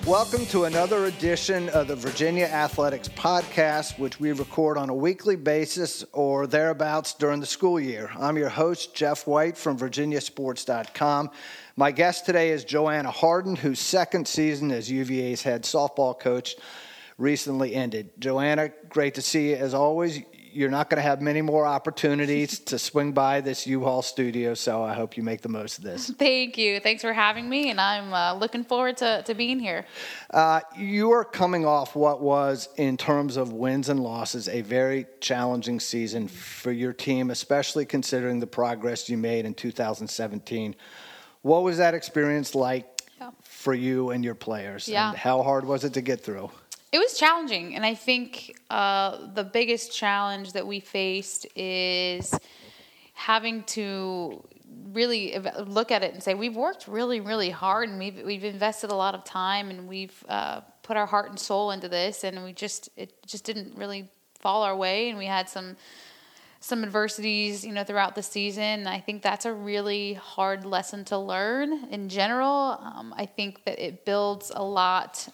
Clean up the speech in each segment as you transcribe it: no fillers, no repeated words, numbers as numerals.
Welcome to another edition of the Virginia Athletics Podcast, which we record on a weekly basis or thereabouts during the school year. I'm your host, Jeff White from virginiasports.com. My guest today is Joanna Harden, whose second season as UVA's head softball coach recently ended. Joanna, great to see you as always. You're not going to have many more opportunities to swing by this U-Haul studio, so I hope you make the most of this. Thank you. Thanks for having me, and I'm looking forward to being here. You are coming off what was, in terms of wins and losses, a very challenging season for your team, especially considering the progress you made in 2017. What was that experience like for you and your players? Yeah. And how hard was it to get through? It was challenging, and I think the biggest challenge that we faced is having to really look at it and say we've worked really, really hard, and we've invested a lot of time, and we've put our heart and soul into this, and it just didn't really fall our way, and we had some adversities, throughout the season. I think that's a really hard lesson to learn in general. I think that it builds a lot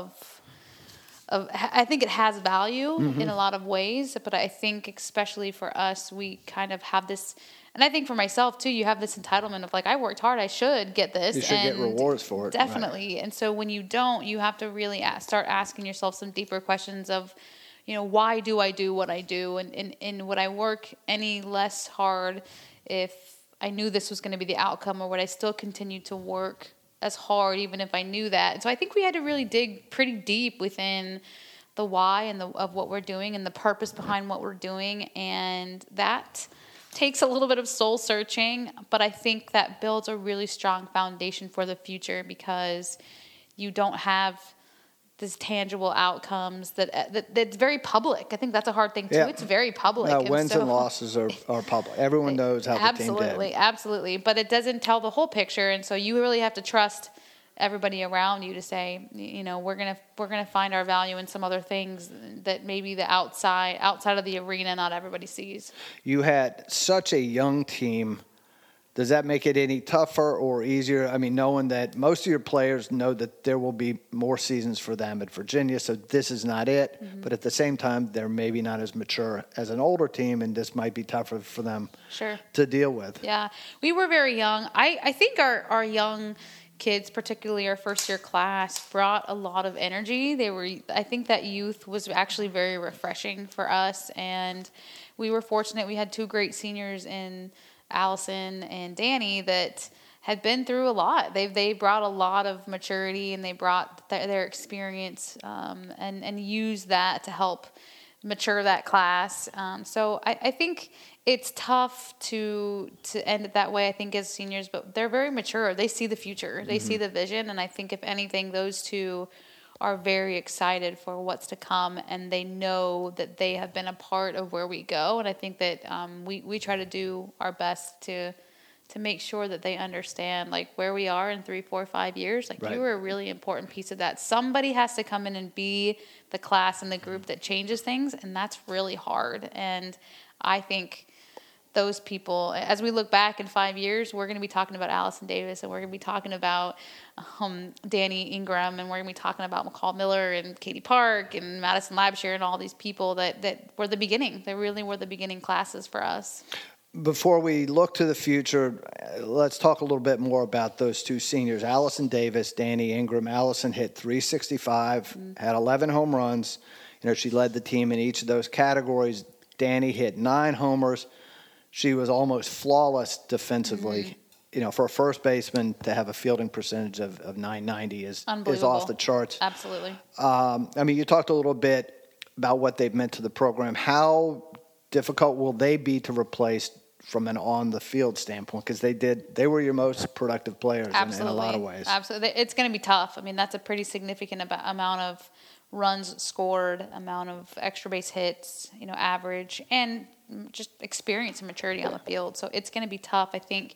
I think it has value in a lot of ways, but I think especially for us, we kind of have this, and I think for myself too, you have this entitlement of like, I worked hard, I should get this. You should get rewards for it. Definitely. Right. And so when you don't, you have to really start asking yourself some deeper questions of, why do I do what I do? And would I work any less hard if I knew this was going to be the outcome, or would I still continue to work as hard even if I knew that? And so I think we had to really dig pretty deep within the why and of what we're doing and the purpose behind what we're doing, and that takes a little bit of soul searching, but I think that builds a really strong foundation for the future because you don't have these tangible outcomes that's very public. I think that's a hard thing too. Yeah. It's very public. Wins and losses are public. Everyone knows how the team did. Absolutely. But it doesn't tell the whole picture, and so you really have to trust everybody around you to say, we're gonna find our value in some other things that maybe the outside of the arena not everybody sees. You had such a young team. Does that make it any tougher or easier? I mean, knowing that most of your players know that there will be more seasons for them at Virginia, so this is not it. Mm-hmm. But at the same time, they're maybe not as mature as an older team, and this might be tougher for them to deal with. Yeah, we were very young. I think our young kids, particularly our first-year class, brought a lot of energy. I think that youth was actually very refreshing for us, and we were fortunate. We had two great seniors in Allison and Danny that had been through a lot. They brought a lot of maturity, and they brought their experience and used that to help mature that class. So I think it's tough to end it that way, I think, as seniors, but they're very mature. They see the future. They see the vision, and I think, if anything, those two are very excited for what's to come, and they know that they have been a part of where we go. And I think that we try to do our best to make sure that they understand like where we are in 3, 4, 5 years. Like, right. You were a really important piece of that. Somebody has to come in and be the class and the group that changes things, and that's really hard. And I think those people, as we look back in 5 years, we're going to be talking about Allison Davis, and we're going to be talking about Danny Ingram, and we're going to be talking about McCall Miller and Katie Park and Madison Labshire and all these people that were the beginning. They really were the beginning classes for us. Before we look to the future, let's talk a little bit more about those two seniors, Allison Davis, Danny Ingram. Allison hit .365, had 11 home runs. She led the team in each of those categories. Danny hit 9 homers. She was almost flawless defensively. For a first baseman to have a fielding percentage of .990 is off the charts. Absolutely. You talked a little bit about what they've meant to the program. How difficult will they be to replace from an on-the-field standpoint? Because they were your most productive players in a lot of ways. Absolutely. It's going to be tough. That's a pretty significant amount of runs scored, amount of extra base hits, average, and just experience and maturity on the field. So it's going to be tough. I think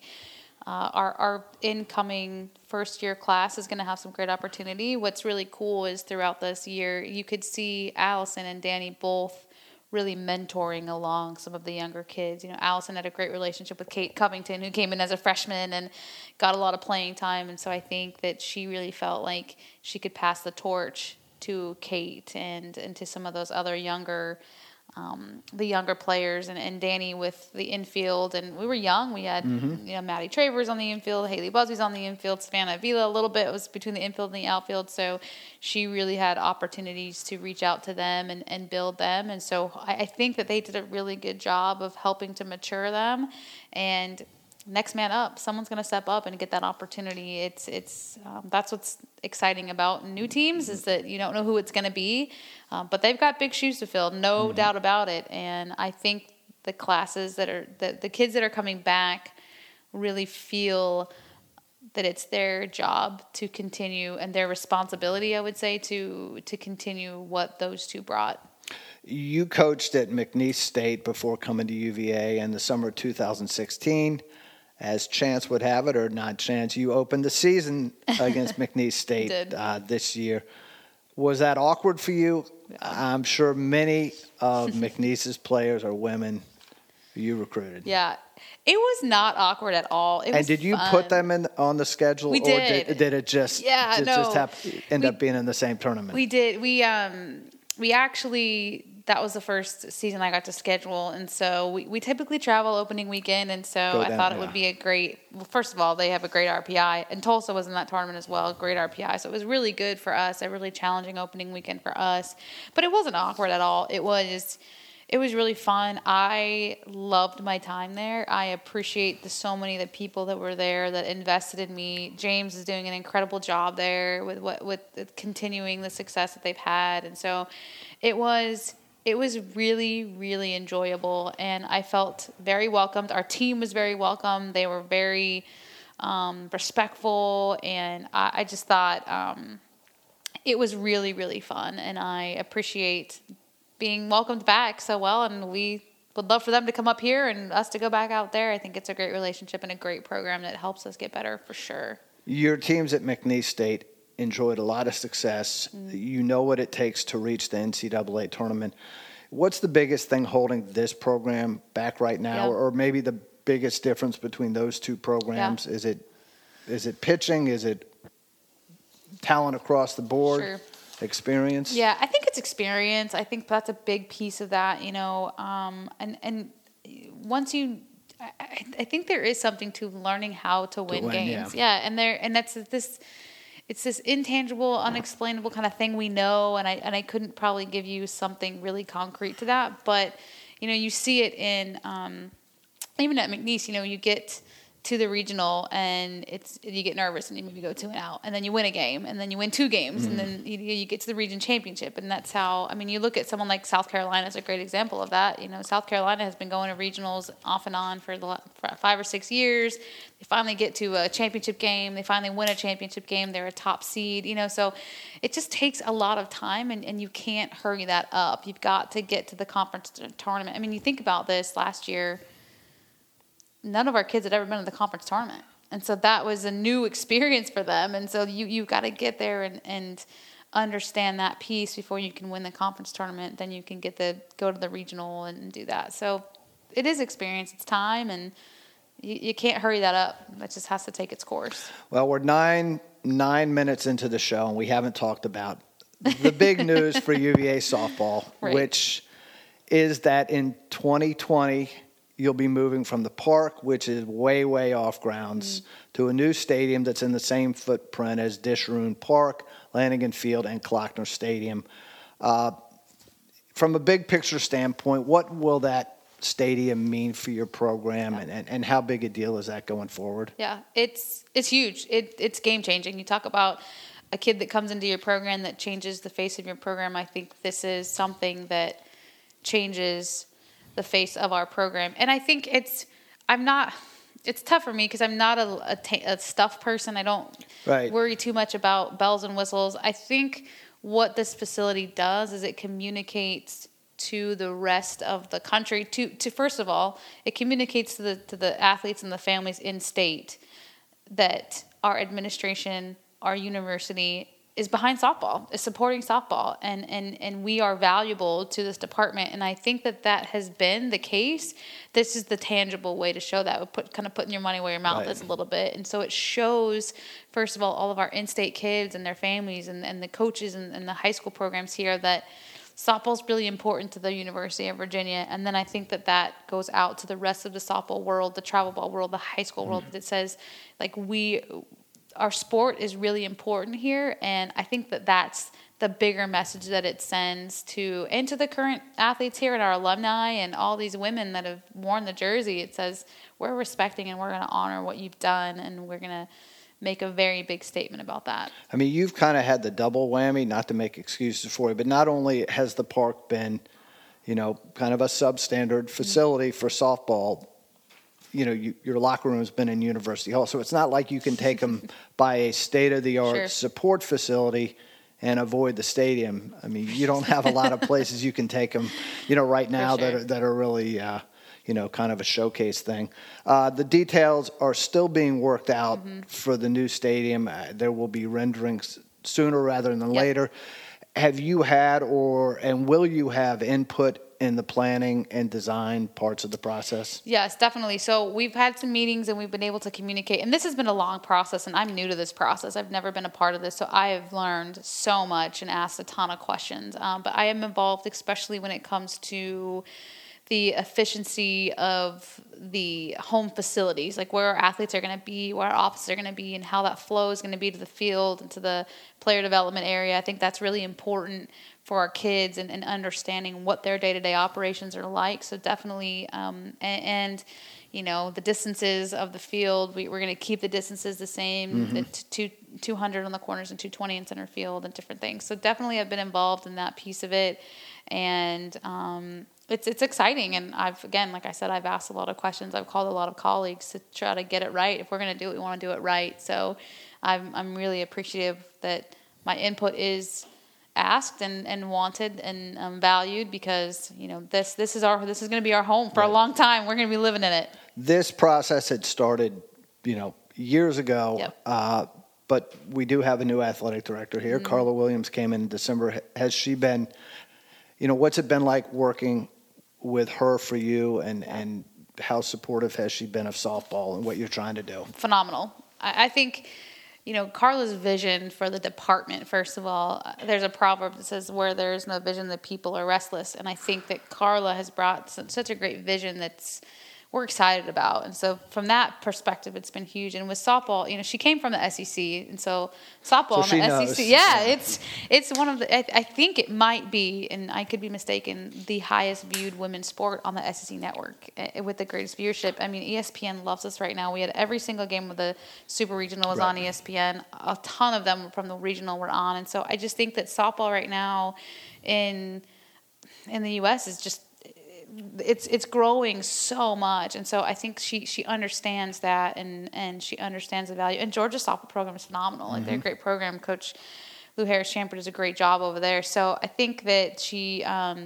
our incoming first-year class is going to have some great opportunity. What's really cool is throughout this year, you could see Allison and Danny both really mentoring along some of the younger kids. You know, Allison had a great relationship with Kate Covington, who came in as a freshman and got a lot of playing time. And so I think that she really felt like she could pass the torch to Kate and to some of those other younger the younger players, and Danny with the infield. And we were young. We had Maddie Travers on the infield, Haley Busby's on the infield, Savannah Avila a little bit. It was between the infield and the outfield. So she really had opportunities to reach out to them and build them. And so I think that they did a really good job of helping to mature them. And next man up, someone's going to step up and get that opportunity. It's that's what's exciting about new teams, is that you don't know who it's going to be, but they've got big shoes to fill, no doubt about it. And I think the classes the kids that are coming back really feel that it's their job to continue, and their responsibility, I would say, to continue what those two brought. You coached at McNeese State before coming to UVA in the summer of 2016. As chance would have it, or not chance, you opened the season against McNeese State this year. Was that awkward for you? I'm sure many of McNeese's players are women you recruited. Yeah, it was not awkward at all. It was did you fun. put them on the schedule? We did. Or did it just end up being in the same tournament? We did. We actually, that was the first season I got to schedule. And so we typically travel opening weekend. And so I thought it would be a great, well, first of all, they have a great RPI. And Tulsa was in that tournament as well, great RPI. So it was really good for us, a really challenging opening weekend for us. But it wasn't awkward at all. It was really fun. I loved my time there. I appreciate so many of the people that were there that invested in me. James is doing an incredible job there with continuing the success that they've had. And so it was really, really enjoyable, and I felt very welcomed. Our team was very welcome. They were very respectful, and I just thought it was really, really fun, and I appreciate being welcomed back so well, and we would love for them to come up here and us to go back out there. I think it's a great relationship and a great program that helps us get better for sure. Your teams at McNeese State enjoyed a lot of success. You know what it takes to reach the NCAA tournament. What's the biggest thing holding this program back right now, or maybe the biggest difference between those two programs? Is it pitching? Is it talent across the board? Sure. Experience? Yeah, I think it's experience. I think that's a big piece of that, you know. And once you, I think there is something to learning how to win games. Yeah, and that's this. It's this intangible, unexplainable kind of thing we know, and I couldn't probably give you something really concrete to that, but you know, you see it in even at McNeese. You know, you get to the regional and you get nervous and you maybe go 2-out, and then you win a game, and then you win 2 games, and then you get to the region championship, and that's how. I mean, you look at someone like South Carolina is a great example of that. You know, South Carolina has been going to regionals off and on for 5 or 6 years. They finally get to a championship game. They finally win a championship game. They're a top seed. You know, so it just takes a lot of time, and you can't hurry that up. You've got to get to the conference tournament. I mean, you think about this last year. None of our kids had ever been to the conference tournament. And so that was a new experience for them. And so you got to get there and understand that piece before you can win the conference tournament. Then you can go to the regional and do that. So it is experience. It's time, and you can't hurry that up. That just has to take its course. Well, we're nine minutes into the show, and we haven't talked about the big news for UVA softball, right, which is that in 2020 – you'll be moving from the park, which is way, way off grounds, to a new stadium that's in the same footprint as Disharoon Park, Lanigan Field, and Klockner Stadium. From a big picture standpoint, what will that stadium mean for your program, and how big a deal is that going forward? Yeah, it's huge. It's game changing. You talk about a kid that comes into your program that changes the face of your program. I think this is something that changes the face of our program. And I think it's tough for me because I'm not a stuff person. I don't worry too much about bells and whistles. I think what this facility does is it communicates to the rest of the country. To first of all, it communicates to the athletes and the families in state that our administration, our university, is behind softball, is supporting softball, and we are valuable to this department. And I think that has been the case. This is the tangible way to show that. Kind of putting your money where your mouth is a little bit. And so it shows, first of all of our in-state kids and their families and the coaches and the high school programs here that softball is really important to the University of Virginia. And then I think that goes out to the rest of the softball world, the travel ball world, the high school world, that says, like, our sport is really important here, and I think that's the bigger message that it sends to the current athletes here and our alumni and all these women that have worn the jersey. It says we're respecting and we're going to honor what you've done, and we're going to make a very big statement about that. I mean, you've kind of had the double whammy, not to make excuses for you, but not only has the park been, kind of a substandard facility for softball, your locker room has been in University Hall. So it's not like you can take them by a state-of-the-art support facility and avoid the stadium. I mean, you don't have a lot of places you can take them, right now that are really, kind of a showcase thing. The details are still being worked out for the new stadium. There will be renderings sooner rather than later. Have you had and will you have input in the planning and design parts of the process? Yes, definitely. So we've had some meetings and we've been able to communicate. And this has been a long process, and I'm new to this process. I've never been a part of this. So I have learned so much and asked a ton of questions. But I am involved, especially when it comes to the efficiency of the home facilities, like where our athletes are going to be, where our offices are going to be, and how that flow is going to be to the field and to the player development area. I think that's really important for our kids and understanding what their day-to-day operations are like. So definitely, the distances of the field, we're going to keep the distances the same, the 200 on the corners and 220 in center field and different things. So definitely I've been involved in that piece of it. And it's exciting. And like I said, I've asked a lot of questions. I've called a lot of colleagues to try to get it right. If we're going to do it, we want to do it right. So I'm really appreciative that my input is asked and wanted and valued, because this is going to be our home for a long time. We're going to be living in it. This process had started years ago, but we do have a new athletic director here. Carla Williams came in December. Has she been, what's it been like working with her for you, and how supportive has she been of softball and what you're trying to do? Phenomenal. I think Carla's vision for the department, first of all, there's a proverb that says, where there is no vision, the people are restless. And I think that Carla has brought such a great vision we're excited about. And so from that perspective, it's been huge. And with softball, she came from the SEC. And so softball so in the knows. SEC, it's one of the, I think it might be, and I could be mistaken, the highest viewed women's sport on the SEC network with the greatest viewership. I mean, ESPN loves us right now. We had every single game of the Super Regional was on ESPN. A ton of them from the regional were on. And so I just think that softball right now in the U.S. is just, it's growing so much, and so I think she understands that, and she understands the value. And Georgia's softball program is phenomenal. Like, they're a great program. Coach Lou Harris-Champert does a great job over there. So I think that she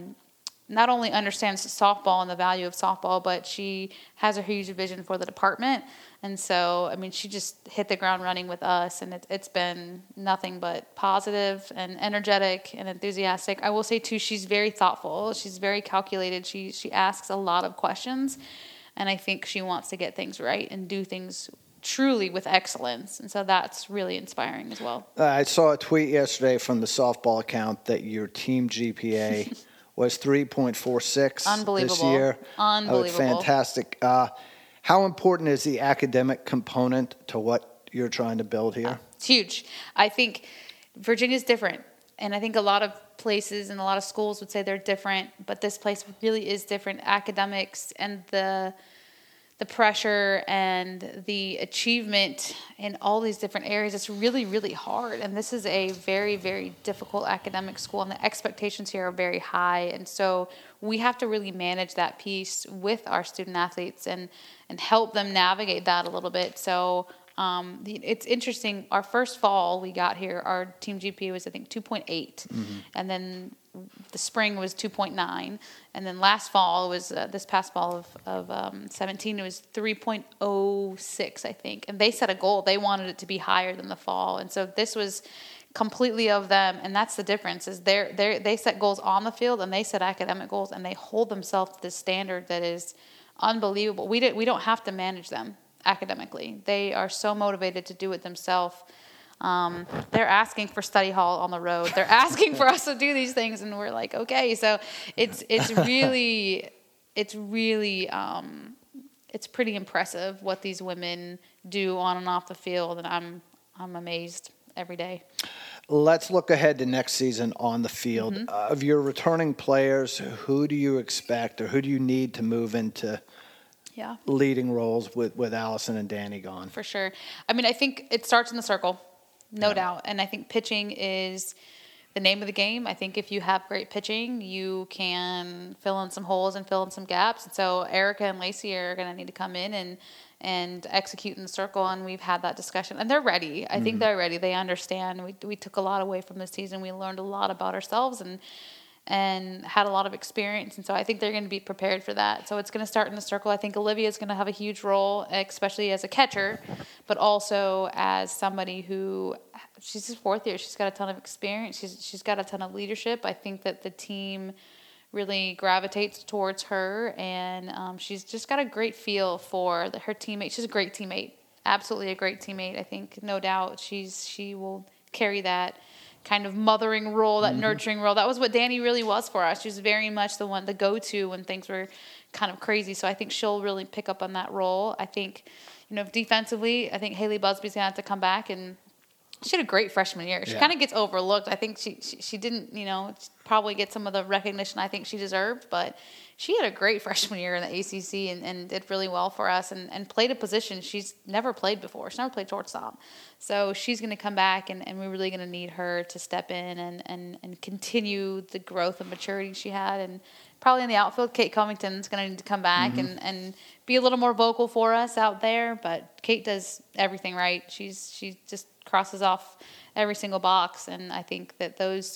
not only understands softball and the value of softball, but she has a huge vision for the department. And so, I mean, she just hit the ground running with us, and it's been nothing but positive and energetic and enthusiastic. I will say, too, she's very thoughtful. She's very calculated. She asks a lot of questions, and I think she wants to get things right and do things truly with excellence. And so that's really inspiring as well. I saw a tweet yesterday from the softball account that your team GPA was 3.46 this year. Unbelievable. Fantastic. How important is the academic component to what you're trying to build here? It's huge. I think Virginia's different. And I think a lot of places and a lot of schools would say they're different. But this place really is different. Academics and the pressure and the achievement in all these different areas, it's really, really hard. And this is a very, very difficult academic school, and the expectations here are very high. And so we have to really manage that piece with our student athletes and help them navigate that a little bit. So it's interesting. Our first fall we got here, our team GPA was, I think, 2.8. And then the spring was 2.9. And then last fall was, this past fall of 17, it was 3.06, I think. And they set a goal. They wanted it to be higher than the fall. And so this was completely of them, and that's the difference. Is they set goals on the field, and they set academic goals, and they hold themselves to this standard that is unbelievable. We don't have to manage them academically. They are so motivated to do it themselves. They're asking for study hall on the road. They're asking for us to do these things, and we're like, okay. So it's really it's pretty impressive what these women do on and off the field, and I'm amazed every day. Let's look ahead to next season on the field. Of your returning players, who do you expect, or who do you need to move into leading roles with Allison and Danny gone? For sure. I mean, I think it starts in the circle. No doubt. And I think pitching is the name of the game. I think if you have great pitching, you can fill in some holes and fill in some gaps. And so Erica and Lacey are going to need to come in and execute in the circle. And we've had that discussion. And they're ready. I think they're ready. They understand. We took a lot away from this season. We learned a lot about ourselves and had a lot of experience. And so I think they're going to be prepared for that. So it's going to start in the circle. I think Olivia is going to have a huge role, especially as a catcher, but also as somebody who, she's his fourth year. She's got a ton of experience. She's got a ton of leadership. I think that the team really gravitates towards her, and she's just got a great feel for her teammate. She's a great teammate, absolutely a great teammate. I think, no doubt, she will carry that kind of mothering role, that nurturing role. That was what Danny really was for us. She was very much the go-to when things were kind of crazy. So I think she'll really pick up on that role. I think, defensively, I think Haley Busby's going to have to come back, and she had a great freshman year. She kind of gets overlooked. I think she didn't, probably get some of the recognition I think she deserved, but she had a great freshman year in the ACC and did really well for us and played a position she's never played before. She's never played shortstop. So she's going to come back, and we're really going to need her to step in and continue the growth and maturity she had. And probably in the outfield, Kate Covington's going to need to come back and be a little more vocal for us out there. But Kate does everything right. She just crosses off every single box, and I think that those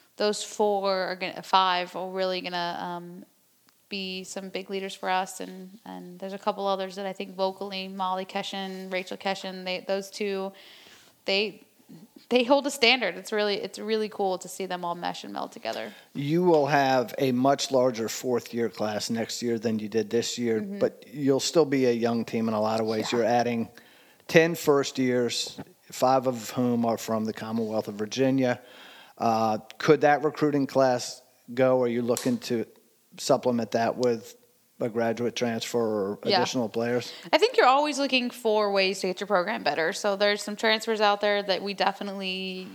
five are really going to be some big leaders for us, and there's a couple others that I think vocally, Molly Keshen, Rachel Keshen, those two, they hold a standard. It's really cool to see them all mesh and meld together. You will have a much larger fourth-year class next year than you did this year, but you'll still be a young team in a lot of ways. You're adding 10 first years, 5 of whom are from the Commonwealth of Virginia. Could that recruiting class go? Are you looking to supplement that with a graduate transfer or additional players? I think you're always looking for ways to get your program better. So there's some transfers out there that we definitely,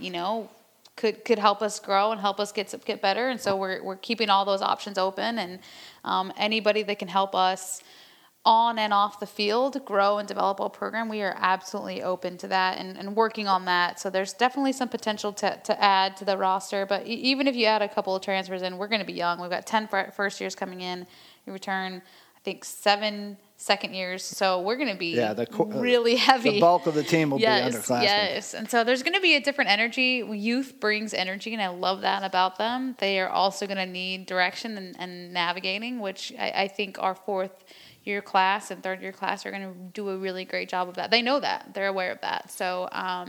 could help us grow and help us get better. And so we're keeping all those options open, and anybody that can help us on and off the field grow and develop a program, we are absolutely open to that and working on that. So there's definitely some potential to add to the roster. But even if you add a couple of transfers in, we're going to be young. We've got 10 first years coming in. We return, I think, 7 second years. So we're going to be really heavy. The bulk of the team will be underclassmen. Yes. And so there's going to be a different energy. Youth brings energy, and I love that about them. They are also going to need direction and navigating, which I think our fourth-year class and third-year class are going to do a really great job of that. They know that. They're aware of that. So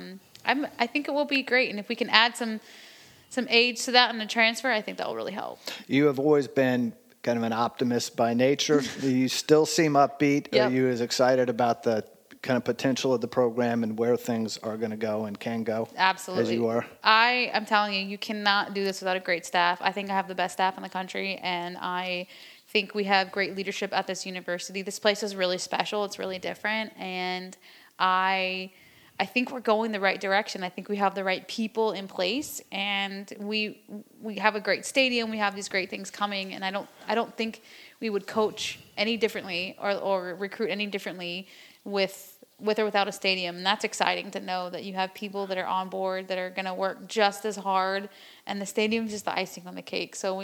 I think it will be great. And if we can add some age to that in the transfer, I think that will really help. You have always been kind of an optimist by nature. You still seem upbeat. Yep. Are you as excited about the kind of potential of the program and where things are going to go and can go? Absolutely. As you are? I'm telling you, you cannot do this without a great staff. I think I have the best staff in the country, and I think we have great leadership at this university. This place is really special. It's really different, and I think we're going the right direction. I think we have the right people in place, and we have a great stadium. We have these great things coming, and I don't think we would coach any differently or recruit any differently with or without a stadium. And that's exciting to know that you have people that are on board that are going to work just as hard, and the stadium is just the icing on the cake. So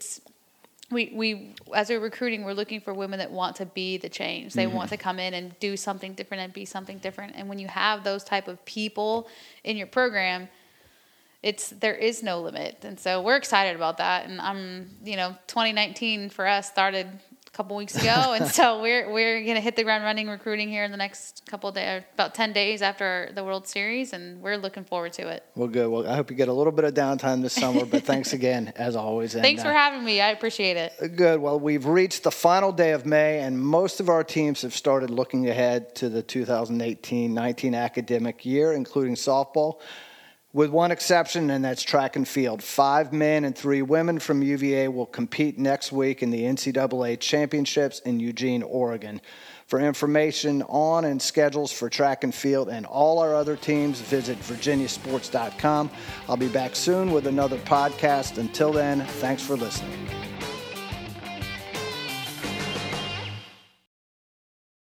we as we're recruiting, we're looking for women that want to be the change. They want to come in and do something different and be something different. And when you have those type of people in your program, there is no limit. And so we're excited about that. And 2019 for us started couple weeks ago, and so we're gonna hit the ground running recruiting here in the next couple of days, about 10 days after the World Series, and we're looking forward to it. Well, good. Well, I hope you get a little bit of downtime this summer, but thanks again as always. Thanks for having me. I appreciate it. Good. Well, we've reached the final day of May, and most of our teams have started looking ahead to the 2018-19 academic year, including softball. With one exception, and that's track and field. 5 men and 3 women from UVA will compete next week in the NCAA Championships in Eugene, Oregon. For information on and schedules for track and field and all our other teams, visit virginiasports.com. I'll be back soon with another podcast. Until then, thanks for listening.